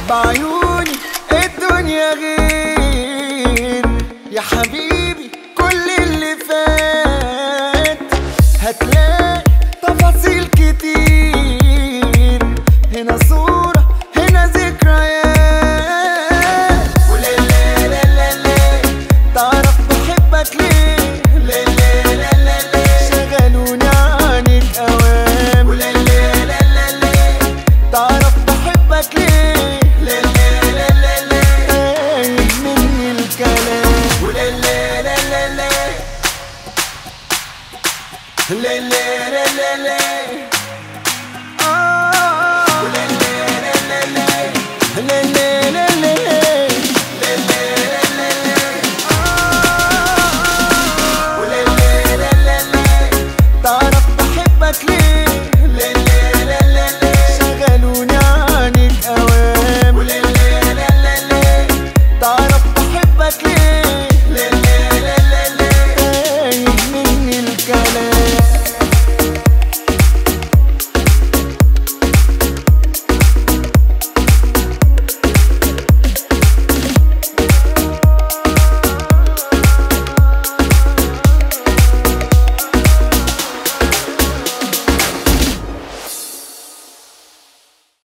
بعيوني الدنيا غير يا حبيبي. كل اللي فات هتلاقي تفاصيل كتير، هنا صورة هنا ذكريات. وليه تعرف بحبك ليه؟ ليه شغلوني عنك اوام. وليه تعرف بحبك ليه؟ تايه مني الكلام. وليه